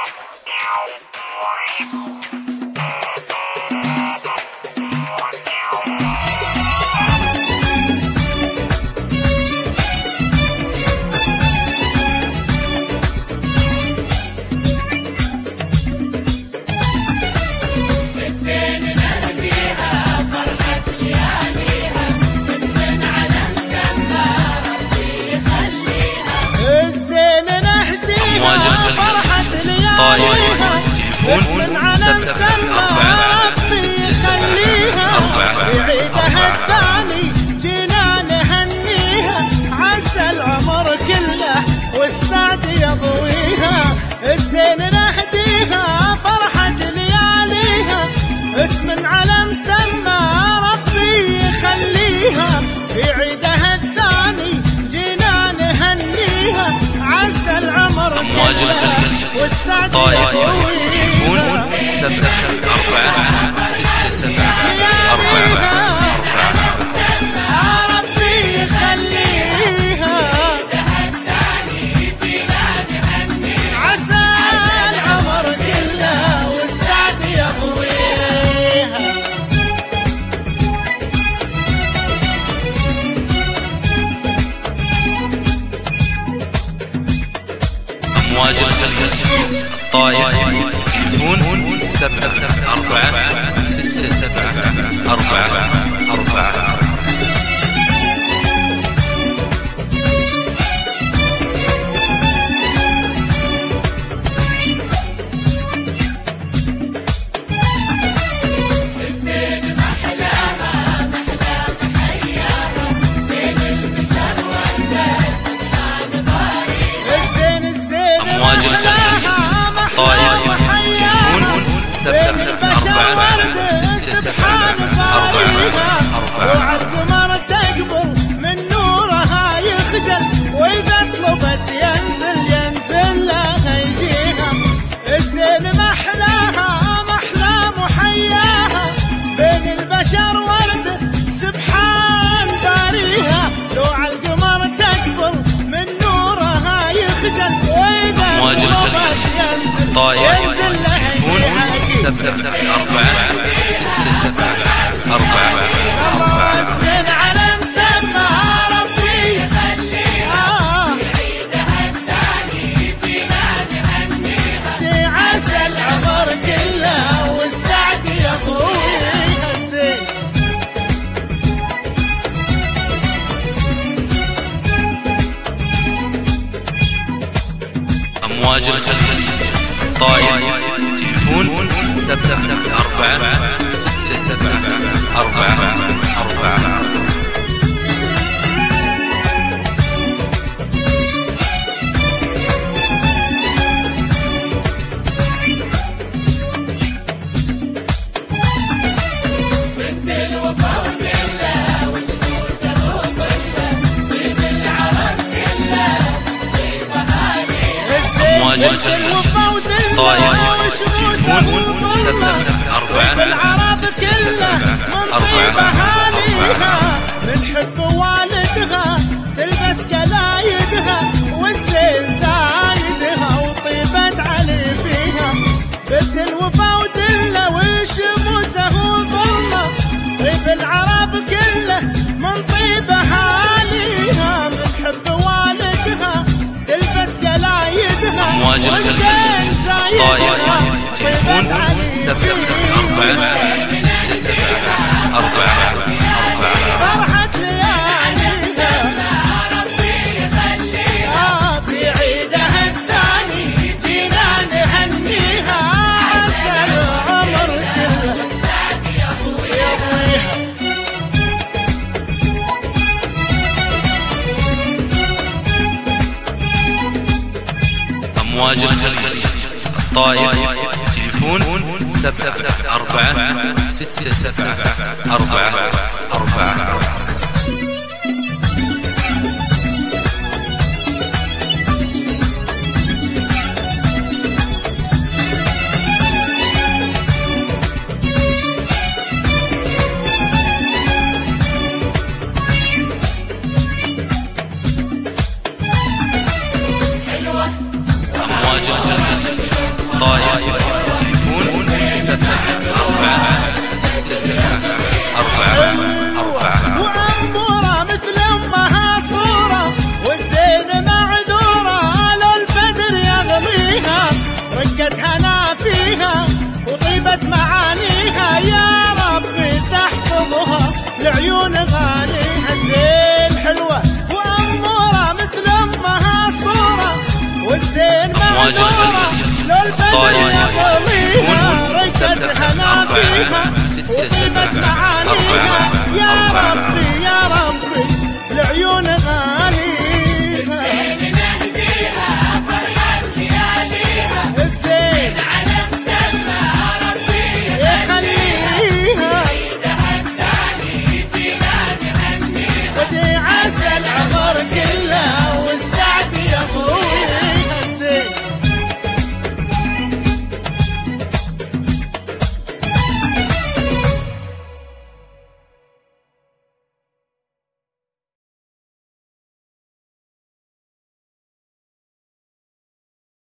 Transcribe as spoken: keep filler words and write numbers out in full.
تليفون سبعة أربعة ستة سبعة أربعة بعيدها الثاني جينا نهنيها، عسى العمر كله والسعد يضويها. الزين نهديها فرحة لياليها، اسم على مسمى ربي يخليها. بعيدها الثاني جينا نهنيها، عسى العمر كله والسعد يضويها. تليفون سبعة أربعة ستة سبعة أربعة ربي يخليها، عسى العمر كله والسعد يضويها. أمواج الخليج الطائف. تليفون سبعة أربعة ستة سبعة أربعة أربعة. أمواج الخليج الطائف. سبعة أربعة ستة سبعة أربعة أربعة. وعالقمر تقبل من نورها يخجل، وإذا طلبت ينزل ينزل لها يجيها. الزين محلاها محلى محياها، بين البشر ورد سبحان باريها. لو عالقمر تقبل من نورها يخجل، وإذا طلبت ينزل ينزل لها سبعة أربعة ستة سبعة أربعة أربعة. اسم على مسمى ربي يخليها، بعيدها الثاني جينا نهنيها، عسى العمر كله والسعد يضويها. الزين أمواج الخليج الطائف. تليفون سبعة أربعة ستة سبعة أربعة أربعة. بنت الوفا كلها وشموسه وكلها، بيت العرب كلها طيبها ليها. أمواج الخليج الطائف. تليفون سبعة أربعة ستة سبعة أربعة أربعة. بنحب والدها تلبس قلايدها، والزين زايدها وطيبة علي فيها. بنت الوفا ودله وشموسه وظلمه، طيب العرب كله من طيبها ليها. بنحب والدها تلبس قلايدها، أمواج الخليج الطائف. تليفون سبعة أربعة ستة سبعة أربعة أربعة. فرحة لياليها ربي يخليها، في عيدها الثاني جينا نهنيها، عسى العمر كله والسعد يضويها. أمواج الخليج الطائف. تليفون سبعة أربعة ستة سبعة أربعة أربعة. أمواج الخليج الطائف تليفون سبعة أربعة ستة سبعة أربعة أربعة. وأمورة مثل أمها صورة والزين معذورة على البدر يغليها رقت هنا فيها وطيبت معانيها يا ربي تحفظها لعيون غاليها. زين حلوة وأمورة مثل أمها صورة والزين معذورة للبدر يغليها رقت هنا فيها وطيبت معانيها يا ربي